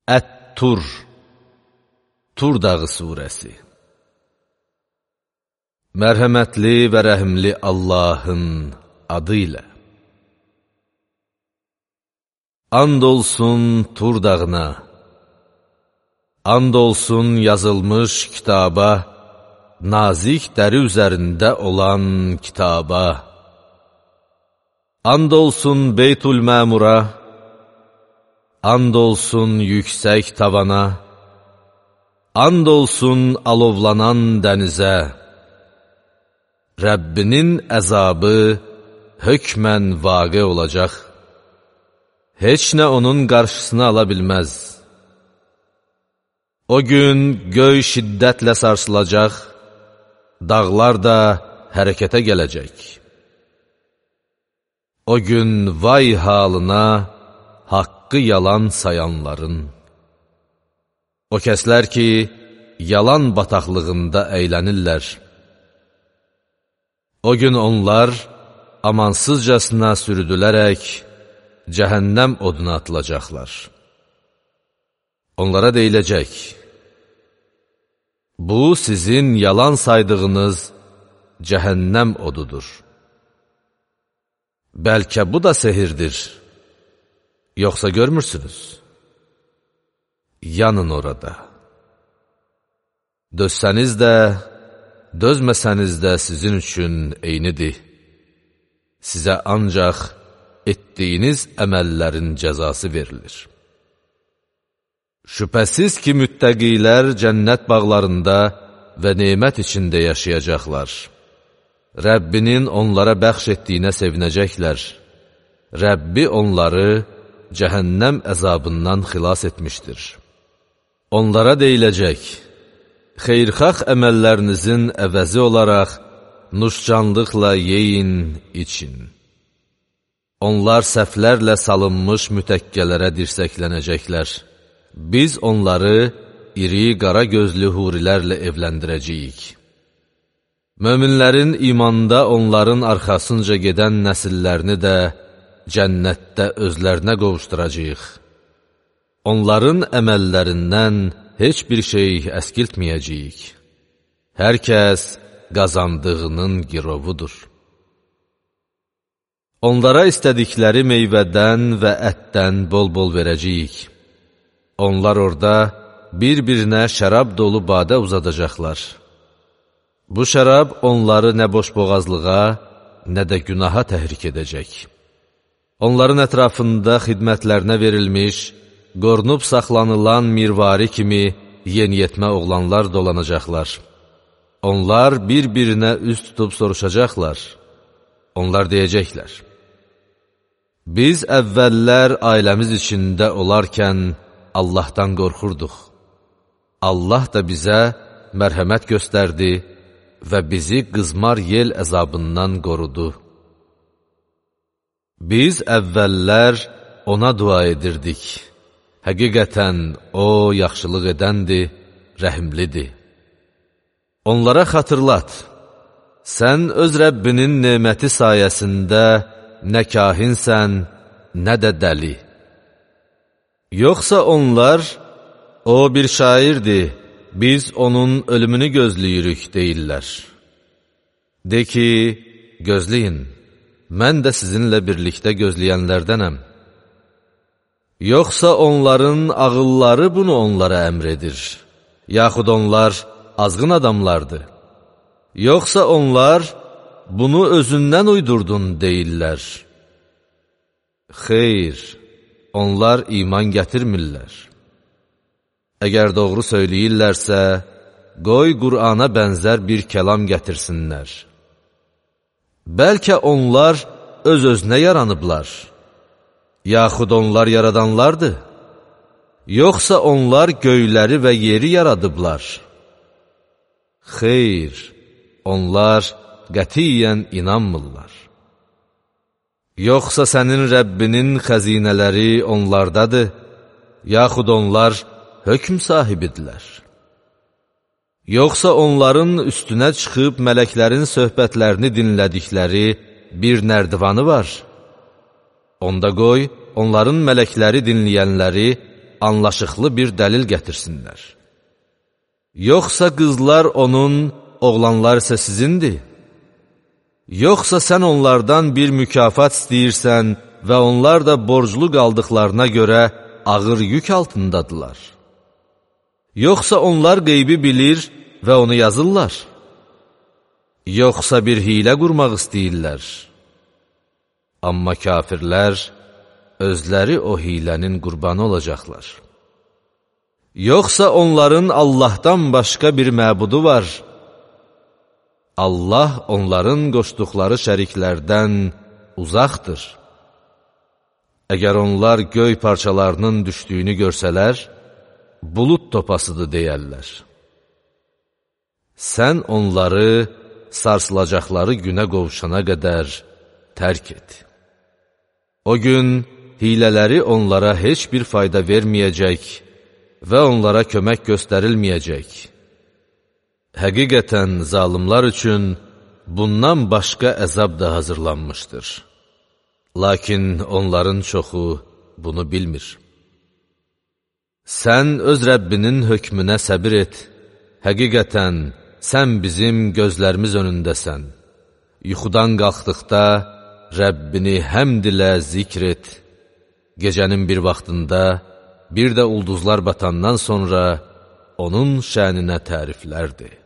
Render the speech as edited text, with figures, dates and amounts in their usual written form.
Ət-Tur, Tur dağı surəsi. Mərhəmətli və rəhimli Allahın adı ilə. And olsun Tur dağına, and olsun yazılmış kitaba, nazik dəri üzərində olan kitaba. And olsun Beytül-Məmura, and olsun yüksək tavana, and olsun alovlanan dənizə. Rəbbinin əzabı hökmən vaqe olacaq. Heç nə onun qarşısını ala bilməz. O gün göy şiddətlə sarsılacaq, dağlar da hərəkətə gələcək. O gün vay halına haqqı yalan sayanların. O kəslər ki, yalan bataqlığında əylənirlər. O gün onlar amansızcasına sürüdülərək cəhənnəm oduna atılacaqlar. Onlara deyiləcək: bu sizin yalan saydığınız cəhənnəm odudur. Bəlkə bu da sehirdir, yoxsa görmürsünüz? Yanın orada. Dözsəniz də, dözməsəniz də sizin üçün eynidir. Sizə ancaq etdiyiniz əməllərin cəzası verilir. Şübhəsiz ki, müttəqilər cənnət bağlarında və nemət içində yaşayacaqlar. Rəbbinin onlara bəxş etdiyinə sevinəcəklər. Rəbbi onları cəhənnəm əzabından xilas etmişdir. Onlara deyiləcək: xeyrxax əməllərinizin əvəzi olaraq nuşcanlıqla yeyin, için. Onlar səhvlərlə salınmış mütəkkələrə dirsəklənəcəklər. Biz onları iri, qara gözlü hurilərlə evləndirəcəyik. Möminlərin imanda onların arxasınca gedən nəsillərini də cənnətdə özlərinə qovuşduracaq. Onların əməllərindən heç bir şey əskiltməyəcəyik. Hər kəs qazandığının girovudur. Onlara istədikləri meyvədən və ətdən bol-bol verəcəyik. Onlar orada bir-birinə şərab dolu badə uzadacaqlar. Bu şərab onları nə boşboğazlığa, nə də günaha təhrik edəcək. Onların ətrafında xidmətlərinə verilmiş, qorunub saxlanılan mirvari kimi yeniyetmə oğlanlar dolanacaqlar. Onlar bir-birinə üz tutub soruşacaqlar. Onlar deyəcəklər: biz əvvəllər ailəmiz içində olarkən Allahdan qorxurduq. Allah da bizə mərhəmət göstərdi və bizi qızmar yel əzabından qorudu. Biz əvvəllər ona dua edirdik. Həqiqətən o yaxşılıq edəndir, rəhimlidir. Onlara xatırlat: sən öz Rəbbinin neməti sayəsində nə kahinsən, nə də dəli. Yoxsa onlar, o bir şairdir, biz onun ölümünü gözləyirik deyirlər. De ki, gözləyin, mən də sizinlə birlikdə gözləyənlərdənəm. Yoxsa onların ağılları bunu onlara əmr edir, yaxud onlar azğın adamlardır. Yoxsa onlar bunu özündən uydurdun deyirlər. Xeyr, onlar iman gətirmirlər. Əgər doğru söyləyirlərsə, qoy Qur'ana bənzər bir kəlam gətirsinlər. Bəlkə onlar öz-özünə yaranıblar, yaxud onlar yaradanlardır. Yoxsa onlar göyləri və yeri yaradıblar. Xeyr, onlar qətiyyən inanmırlar. Yoxsa sənin Rəbbinin xəzinələri onlardadır, yaxud onlar hökm sahibidirlər. Yoxsa onların üstünə çıxıb mələklərin söhbətlərini dinlədikləri bir nərdivanı var. Onda qoy, onların mələkləri dinləyənləri anlaşıqlı bir dəlil gətirsinlər. Yoxsa qızlar onun, oğlanlar isə sizindir? Yoxsa sən onlardan bir mükafat istəyirsən və onlar da borclu qaldıqlarına görə ağır yük altındadılar? Yoxsa onlar qeybi bilir və onu yazırlar? Yoxsa bir hilə qurmaq istəyirlər? Amma kafirlər özləri o hilənin qurbanı olacaqlar. Yoxsa onların Allahdan başqa bir məbudu var? Allah onların qoşduqları şəriklərdən uzaqdır. Əgər onlar göy parçalarının düşdüyünü görsələr, bulud topasıdır deyərlər. Sən onları sarsılacaqları günə qovuşana qədər tərk et. O gün hilələri onlara heç bir fayda verməyəcək və onlara kömək göstərilməyəcək. Həqiqətən zalimlar üçün bundan başqa əzab da hazırlanmışdır. Lakin onların çoxu bunu bilmir. Sən öz Rəbbinin hökmünə səbir et. Həqiqətən sən bizim gözlərimiz önündəsən. Yuxudan qalxdıqda Rəbbini həmd ilə zikr et. Gecənin bir vaxtında, bir də ulduzlar batandan sonra onun şəninə təriflərdir.